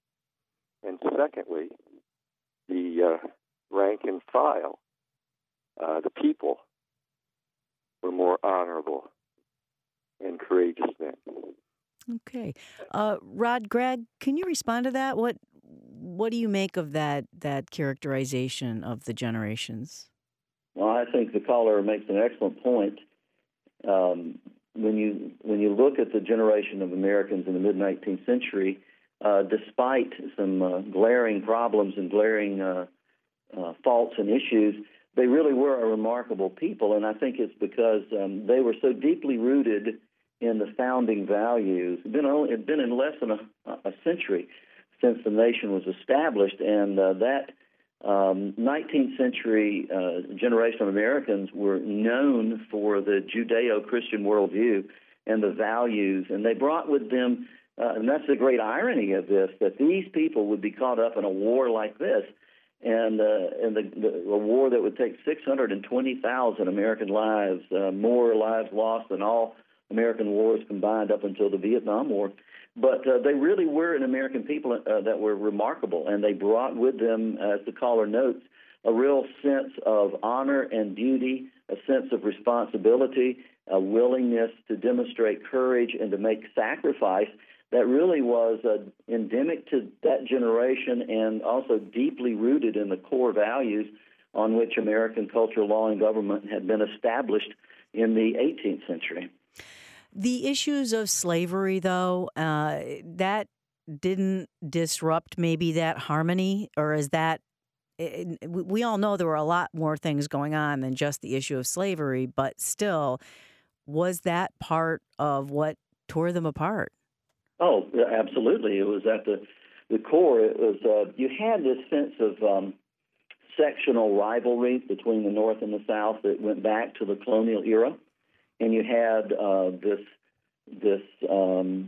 And secondly, the uh, rank and file, uh, the people, were more honorable and courageous men. Okay. Uh, Rod Gregg, can you respond to that? What what do you make of that that characterization of the generations? Well, I think the caller makes an excellent point. Um, when you when you look at the generation of Americans in the mid-nineteenth century, uh, despite some uh, glaring problems and glaring uh, uh, faults and issues, they really were a remarkable people, and I think it's because um, they were so deeply rooted in the founding values. It's been only it's been in less than a, a century since the nation was established, and uh, that um, nineteenth century uh, generation of Americans were known for the Judeo-Christian worldview and the values, and they brought with them, uh, and that's the great irony of this, that these people would be caught up in a war like this. And uh, and the, the a war that would take six hundred twenty thousand American lives, uh, more lives lost than all American wars combined up until the Vietnam War. But uh, they really were an American people uh, that were remarkable, and they brought with them, as the caller notes, a real sense of honor and duty, a sense of responsibility, a willingness to demonstrate courage and to make sacrifice that really was uh, endemic to that generation and also deeply rooted in the core values on which American culture, law, and government had been established in the eighteenth century. The issues of slavery, though, uh, that didn't disrupt maybe that harmony, or is that it, we all know there were a lot more things going on than just the issue of slavery, but still, was that part of what tore them apart? Oh, absolutely. It was at the, the core. It was uh, you had this sense of um, sectional rivalry between the North and the South that went back to the colonial era, and you had uh, this this um,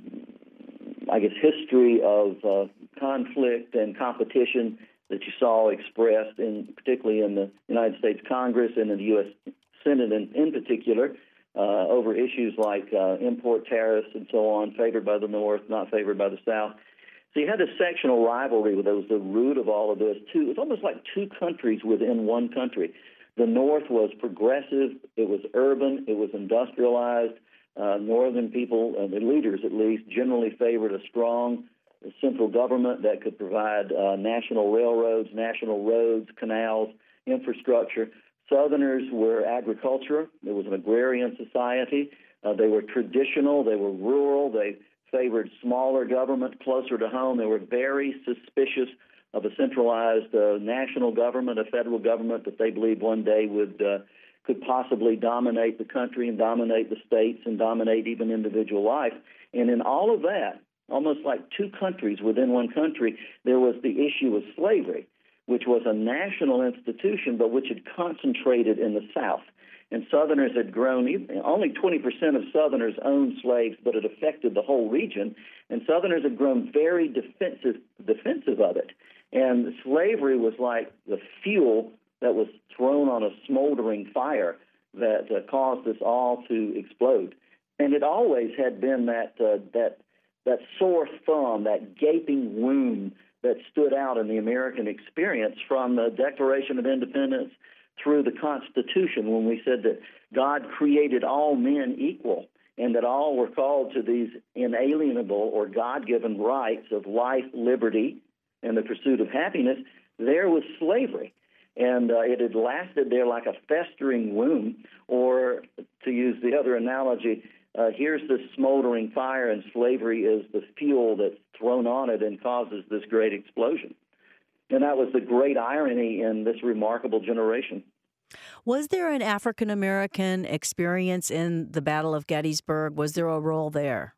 I guess history of uh, conflict and competition that you saw expressed in particularly in the United States Congress and in the U S Senate in, in particular. Uh, over issues like uh, import tariffs and so on, favored by the North, not favored by the South. So you had this sectional rivalry that was the root of all of this. Two, it was almost like two countries within one country. The North was progressive, it was urban, it was industrialized. Uh, Northern people, uh, the leaders at least, generally favored a strong central government that could provide uh, national railroads, national roads, canals, infrastructure. Southerners were agriculture. It was an agrarian society. Uh, they were traditional. They were rural. They favored smaller government closer to home. They were very suspicious of a centralized uh, national government, a federal government that they believed one day would uh, could possibly dominate the country and dominate the states and dominate even individual life. And in all of that, almost like two countries within one country, there was the issue of slavery, which was a national institution, but which had concentrated in the South. And Southerners had grown, only twenty percent of Southerners owned slaves, but it affected the whole region. And Southerners had grown very defensive, defensive of it. And slavery was like the fuel that was thrown on a smoldering fire that uh, caused us all to explode. And it always had been that uh, that that sore thumb, that gaping wound that stood out in the American experience from the Declaration of Independence through the Constitution, when we said that God created all men equal and that all were called to these inalienable or God-given rights of life, liberty, and the pursuit of happiness. There was slavery, and uh, it had lasted there like a festering wound, or to use the other analogy, Uh, here's this smoldering fire, and slavery is the fuel that's thrown on it and causes this great explosion. And that was the great irony in this remarkable generation. Was there an African-American experience in the Battle of Gettysburg? Was there a role there?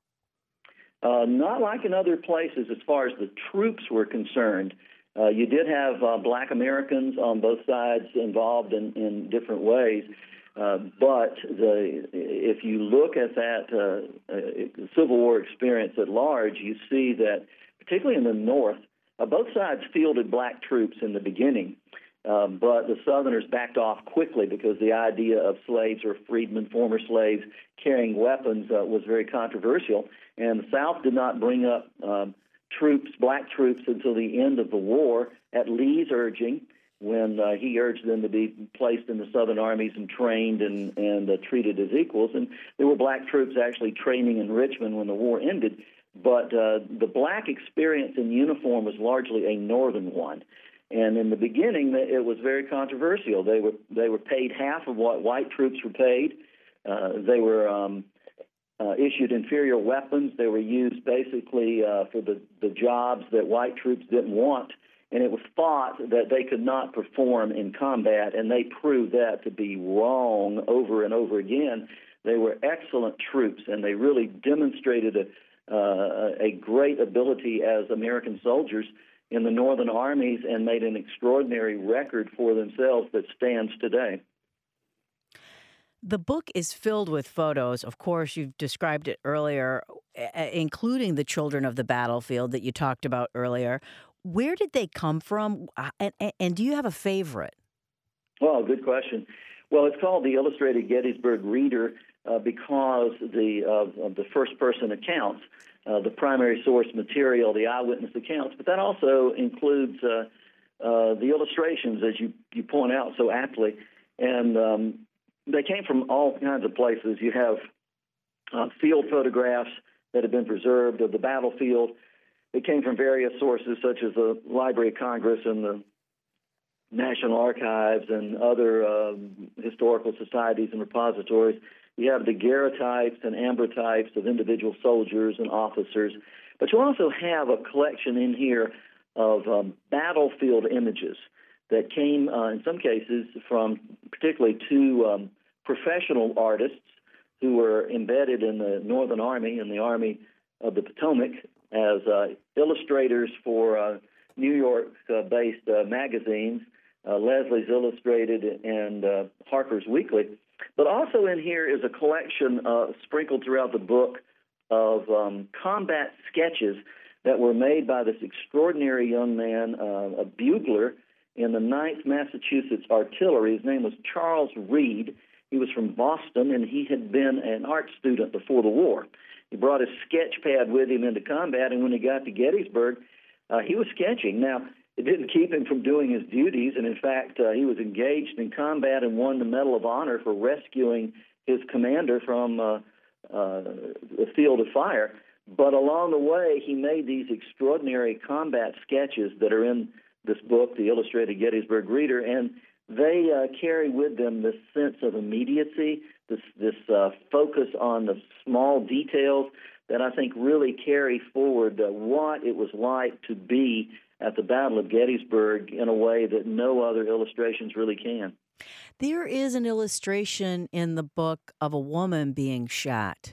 Uh, not like in other places as far as the troops were concerned. Uh, you did have uh, black Americans on both sides involved in, in different ways. Uh, but the, if you look at that uh, uh, Civil War experience at large, you see that, particularly in the North, uh, both sides fielded black troops in the beginning, uh, but the Southerners backed off quickly because the idea of slaves or freedmen, former slaves, carrying weapons uh, was very controversial, and the South did not bring up um, troops, black troops, until the end of the war at Lee's urging, when uh, he urged them to be placed in the Southern armies and trained and, and uh, treated as equals. And there were black troops actually training in Richmond when the war ended. But uh, the black experience in uniform was largely a northern one. And in the beginning, it was very controversial. They were they were paid half of what white troops were paid. Uh, they were um, uh, issued inferior weapons. They were used basically uh, for the, the jobs that white troops didn't want. And it was thought that they could not perform in combat, and they proved that to be wrong over and over again. They were excellent troops, and they really demonstrated a, uh, a great ability as American soldiers in the Northern armies and made an extraordinary record for themselves that stands today. The book is filled with photos. Of course, you've described it earlier, including the children of the battlefield that you talked about earlier. Where did they come from, and, and do you have a favorite? Well, good question. Well, it's called the Illustrated Gettysburg Reader uh, because the uh, of the first-person accounts, uh, the primary source material, the eyewitness accounts, but that also includes uh, uh, the illustrations, as you, you point out so aptly, and um, they came from all kinds of places. You have uh, field photographs that have been preserved of the battlefield. It came from various sources, such as the Library of Congress and the National Archives and other uh, historical societies and repositories. You have daguerreotypes and ambrotypes of individual soldiers and officers. But you also have a collection in here of um, battlefield images that came, uh, in some cases, from particularly two um, professional artists who were embedded in the Northern Army and the Army of the Potomac as uh, illustrators for uh, New York-based uh, magazines, uh, Leslie's Illustrated and uh, Harper's Weekly. But also in here is a collection uh, sprinkled throughout the book of um, combat sketches that were made by this extraordinary young man, uh, a bugler in the ninth Massachusetts Artillery. His name was Charles Reed. He was from Boston, and he had been an art student before the war. He brought his sketch pad with him into combat, and when he got to Gettysburg, uh, he was sketching. Now, it didn't keep him from doing his duties, and in fact, uh, he was engaged in combat and won the Medal of Honor for rescuing his commander from uh, uh, the field of fire. But along the way, he made these extraordinary combat sketches that are in this book, The Illustrated Gettysburg Reader, and they uh, carry with them this sense of immediacy, this, this uh, focus on the small details that I think really carry forward uh, what it was like to be at the Battle of Gettysburg in a way that no other illustrations really can. There is an illustration in the book of a woman being shot.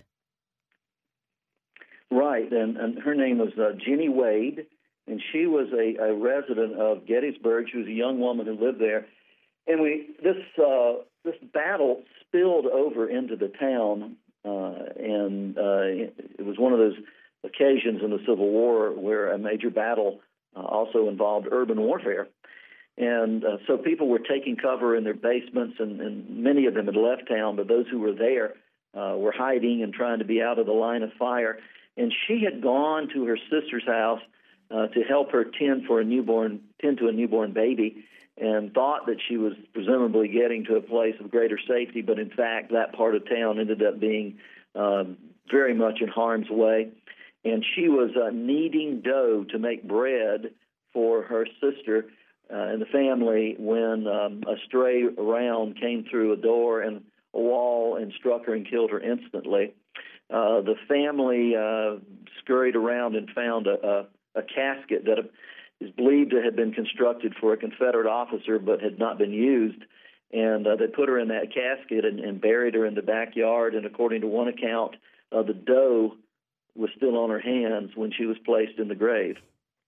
Right, and, and her name was uh, Jenny Wade, and she was a, a resident of Gettysburg. She was a young woman who lived there. And we this uh, this battle spilled over into the town, uh, and uh, it was one of those occasions in the Civil War where a major battle uh, also involved urban warfare. And uh, so people were taking cover in their basements, and, and many of them had left town, but those who were there uh, were hiding and trying to be out of the line of fire. And she had gone to her sister's house uh, to help her tend for a newborn, tend to a newborn baby, and thought that she was presumably getting to a place of greater safety, but in fact that part of town ended up being uh, very much in harm's way. And she was uh, kneading dough to make bread for her sister uh, and the family when um, a stray round came through a door and a wall and struck her and killed her instantly. Uh, the family uh, scurried around and found a, a, a casket that is believed to have been constructed for a Confederate officer but had not been used. And uh, they put her in that casket and, and buried her in the backyard. And according to one account, uh, the dough was still on her hands when she was placed in the grave.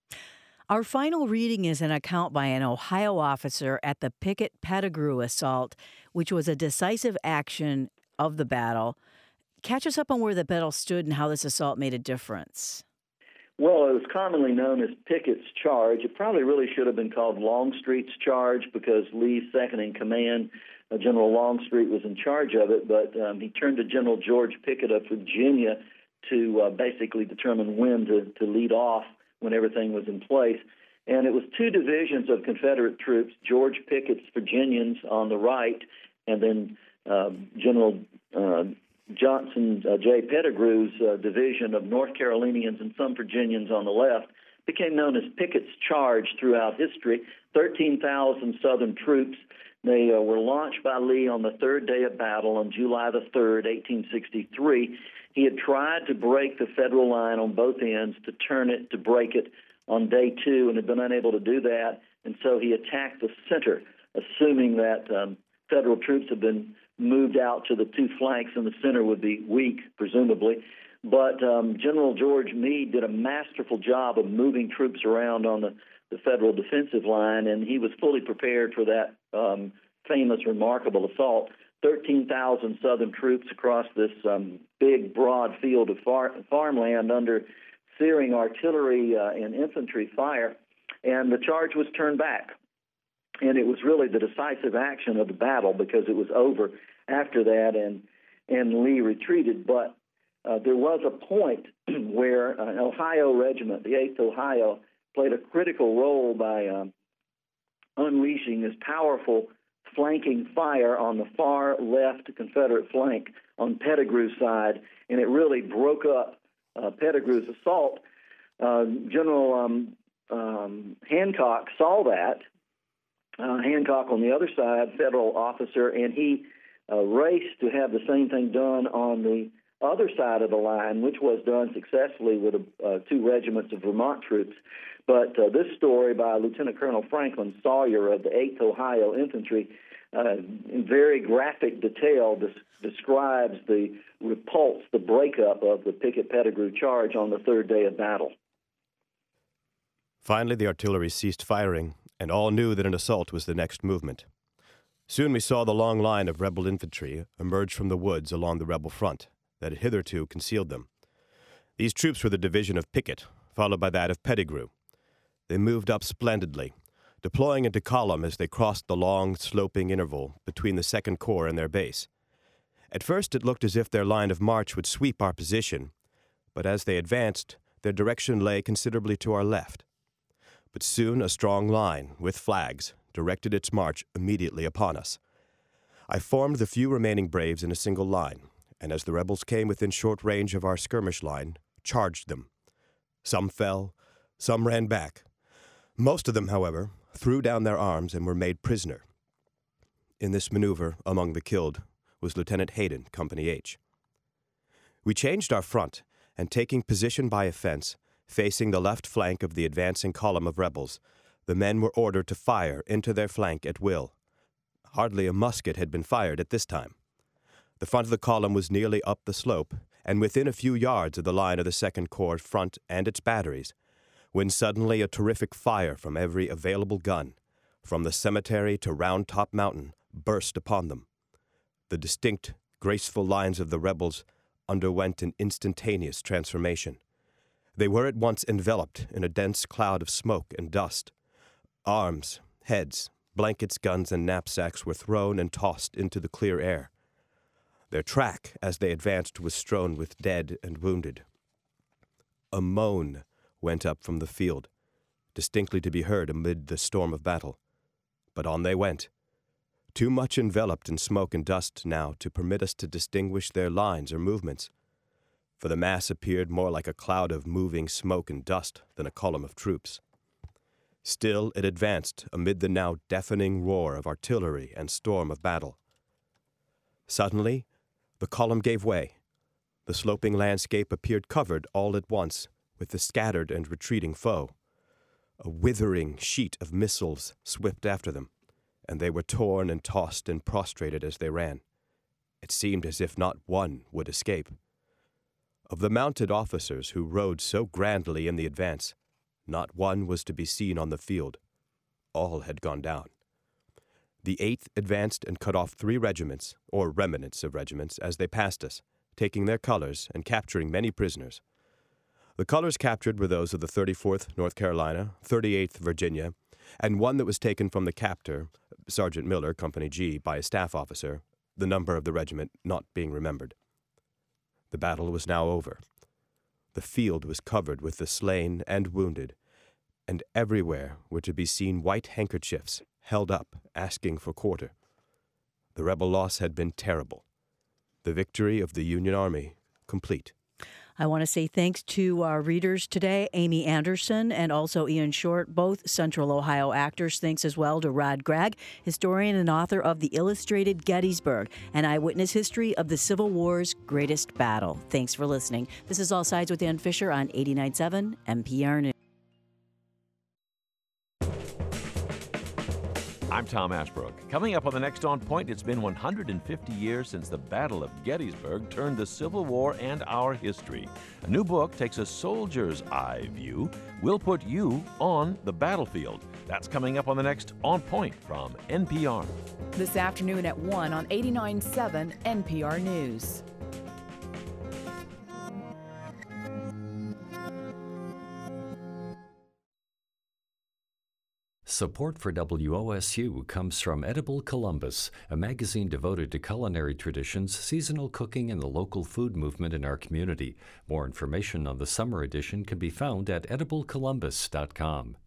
Our final reading is an account by an Ohio officer at the Pickett-Pettigrew assault, which was a decisive action of the battle. Catch us up on where the battle stood and how this assault made a difference. Well, it was commonly known as Pickett's Charge. It probably really should have been called Longstreet's Charge because Lee's second in command, uh, General Longstreet, was in charge of it, but um, he turned to General George Pickett of Virginia to uh, basically determine when to, to lead off when everything was in place. And it was two divisions of Confederate troops, George Pickett's Virginians on the right, and then uh, General uh, Johnson uh, J. Pettigrew's uh, division of North Carolinians and some Virginians on the left, became known as Pickett's Charge throughout history. thirteen thousand Southern troops. They uh, were launched by Lee on the third day of battle on July the third, eighteen sixty-three. He had tried to break the Federal line on both ends, to turn it, to break it on day two, and had been unable to do that. And so he attacked the center, assuming that um, Federal troops had been moved out to the two flanks and the center would be weak, presumably. But um, General George Meade did a masterful job of moving troops around on the, the Federal defensive line, and he was fully prepared for that um, famous, remarkable assault. thirteen thousand Southern troops across this um, big, broad field of far- farmland under searing artillery uh, and infantry fire, and the charge was turned back. And it was really the decisive action of the battle because it was over after that, and and Lee retreated. But uh, there was a point where an Ohio regiment, the eighth Ohio, played a critical role by um, unleashing this powerful flanking fire on the far left Confederate flank on Pettigrew's side, and it really broke up uh, Pettigrew's assault. Uh, General um, um, Hancock saw that. Uh, Hancock on the other side, Federal officer, and he uh, raced to have the same thing done on the other side of the line, which was done successfully with uh, two regiments of Vermont troops. But uh, this story by Lieutenant Colonel Franklin Sawyer of the eighth Ohio Infantry, uh, in very graphic detail, des- describes the repulse, the breakup of the Pickett-Pettigrew charge on the third day of battle. Finally, the artillery ceased firing, and all knew that an assault was the next movement. Soon we saw the long line of rebel infantry emerge from the woods along the rebel front that had hitherto concealed them. These troops were the division of Pickett, followed by that of Pettigrew. They moved up splendidly, deploying into column as they crossed the long, sloping interval between the Second Corps and their base. At first it looked as if their line of march would sweep our position, but as they advanced, their direction lay considerably to our left. But soon a strong line, with flags, directed its march immediately upon us. I formed the few remaining braves in a single line, and as the rebels came within short range of our skirmish line, charged them. Some fell, some ran back. Most of them, however, threw down their arms and were made prisoner. In this maneuver, among the killed, was Lieutenant Hayden, Company H. We changed our front, and taking position by a fence, facing the left flank of the advancing column of rebels, the men were ordered to fire into their flank at will. Hardly a musket had been fired at this time. The front of the column was nearly up the slope, and within a few yards of the line of the Second Corps front and its batteries, when suddenly a terrific fire from every available gun, from the cemetery to Round Top Mountain, burst upon them. The distinct, graceful lines of the rebels underwent an instantaneous transformation. They were at once enveloped in a dense cloud of smoke and dust. Arms, heads, blankets, guns, and knapsacks were thrown and tossed into the clear air. Their track, as they advanced, was strewn with dead and wounded. A moan went up from the field, distinctly to be heard amid the storm of battle. But on they went, too much enveloped in smoke and dust now to permit us to distinguish their lines or movements, for the mass appeared more like a cloud of moving smoke and dust than a column of troops. Still it advanced amid the now deafening roar of artillery and storm of battle. Suddenly, the column gave way. The sloping landscape appeared covered all at once with the scattered and retreating foe. A withering sheet of missiles swept after them, and they were torn and tossed and prostrated as they ran. It seemed as if not one would escape. Of the mounted officers who rode so grandly in the advance, not one was to be seen on the field. All had gone down. The eighth advanced and cut off three regiments, or remnants of regiments, as they passed us, taking their colors and capturing many prisoners. The colors captured were those of the thirty-fourth North Carolina, thirty-eighth Virginia, and one that was taken from the captor, Sergeant Miller, Company G, by a staff officer, the number of the regiment not being remembered. The battle was now over. The field was covered with the slain and wounded, and everywhere were to be seen white handkerchiefs held up, asking for quarter. The rebel loss had been terrible. The victory of the Union Army complete. I want to say thanks to our readers today, Amy Anderson and also Ian Short, both Central Ohio actors. Thanks as well to Rod Gregg, historian and author of The Illustrated Gettysburg, an eyewitness history of the Civil War's greatest battle. Thanks for listening. This is All Sides with Ann Fisher on eighty-nine point seven N P R News. I'm Tom Ashbrook. Coming up on the next On Point, it's been one hundred fifty years since the Battle of Gettysburg turned the Civil War and our history. A new book takes a soldier's eye view. We'll put you on the battlefield. That's coming up on the next On Point from N P R. This afternoon at one on eighty-nine point seven N P R News. Support for W O S U comes from Edible Columbus, a magazine devoted to culinary traditions, seasonal cooking, and the local food movement in our community. More information on the summer edition can be found at edible columbus dot com.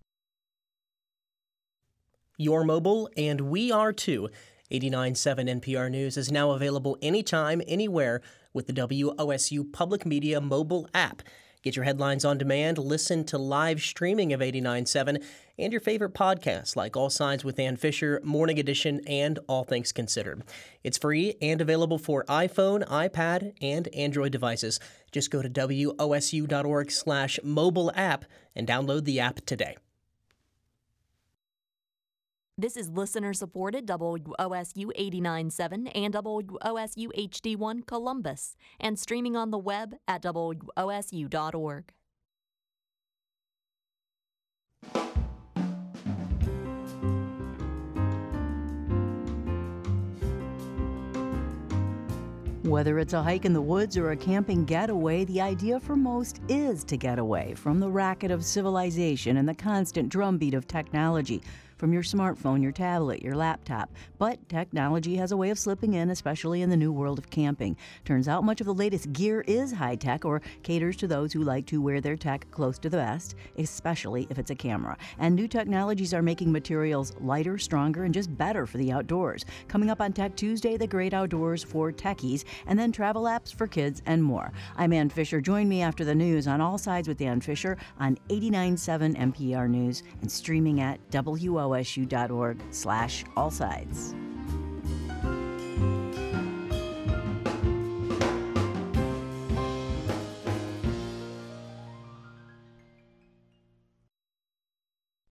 You're mobile, and we are too. eighty-nine point seven N P R News is now available anytime, anywhere with the W O S U Public Media mobile app. Get your headlines on demand, listen to live streaming of eighty-nine point seven, and your favorite podcasts like All Sides with Ann Fisher, Morning Edition, and All Things Considered. It's free and available for iPhone, iPad, and Android devices. Just go to W O S U dot org slash mobile app and download the app today. This is listener-supported W O S U eighty-nine point seven and W O S U H D one Columbus, and streaming on the web at W O S U dot org. Whether it's a hike in the woods or a camping getaway, the idea for most is to get away from the racket of civilization and the constant drumbeat of technology. From your smartphone, your tablet, your laptop. But technology has a way of slipping in, especially in the new world of camping. Turns out much of the latest gear is high-tech or caters to those who like to wear their tech close to the vest, especially if it's a camera. And new technologies are making materials lighter, stronger, and just better for the outdoors. Coming up on Tech Tuesday, the great outdoors for techies, and then travel apps for kids and more. I'm Ann Fisher. Join me after the news on All Sides with Ann Fisher on eighty-nine point seven N P R News and streaming at W O S U dot org slash all sides.